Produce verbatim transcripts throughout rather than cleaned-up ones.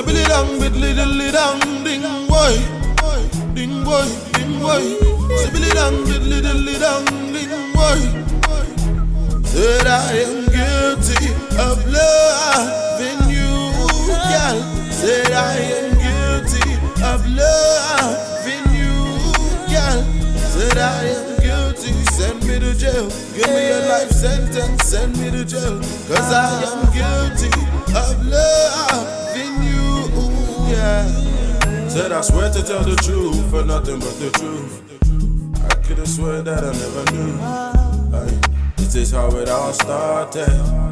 Sibili dang, bidly dilly dang, ding boy, ding boy, ding boy. Sibili dang, bidly dilly dang, ding boy. Said I am guilty of loving you, girl. Said I am guilty of loving you, girl. Said I am guilty, send me to jail. Give me a life sentence, send me to jail. Cause I am guilty of loving you, yeah. Said I swear to tell the truth, for nothing but the truth. I could've swear that I never knew. Aye, this is how it all started.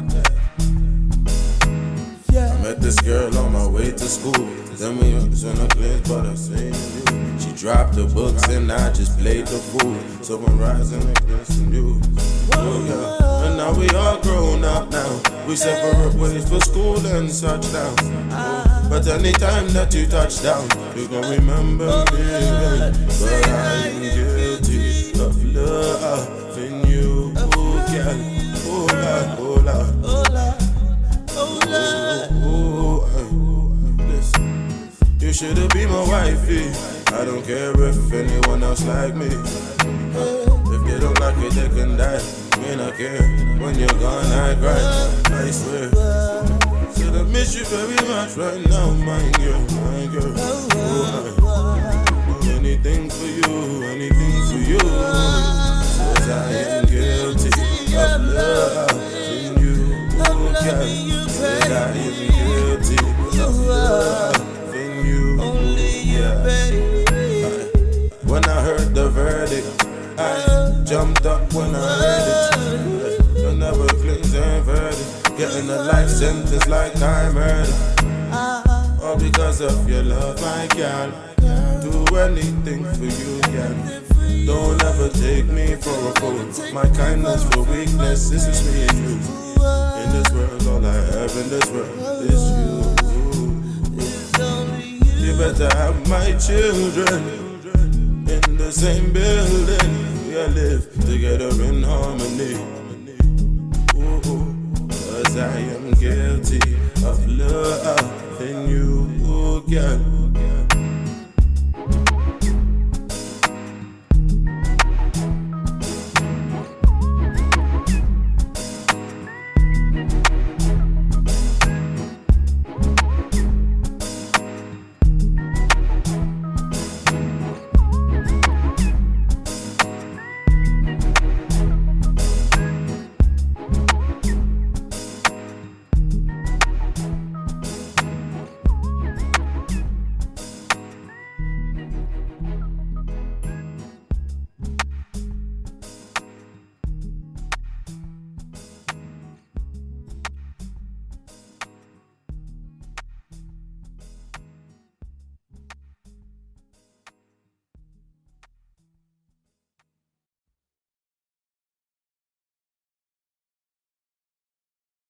I met this girl on my way to school. Then we was in a place, but I seen you. She dropped the books and I just played the fool. So I'm rising like this and you. Oh yeah. And now we all grown up now. We separate ways for school and such now. Oh, but anytime that you touch down, you gon' remember me. But I am guilty of loving you, oh girl. Oh Lord, oh Lord, oh Lord, oh Lord. Oh, oh, listen. You shoulda be my wifey. I don't care if anyone else like me. If they don't like it, they can die. Me not care. When you're gone, I cry. I swear. Said I miss you very much right now, my girl, my girl. Oh, I do anything for you, anything for you. Says I am guilty of loving you, oh girl. Said I am guilty of loving you, yeah. When I heard the verdict, I jumped up when I heard it. You'll never cleanse and verdict. Getting a life sentence like time murder. All because of your love, my girl. Do anything for you, girl. Don't ever take me for a fool. My kindness for weakness, this is me and you. In this world, all I have in this world is you. You better have my children in the same building. We all live together in harmony. Ooh, cause I am guilty of loving you, girl.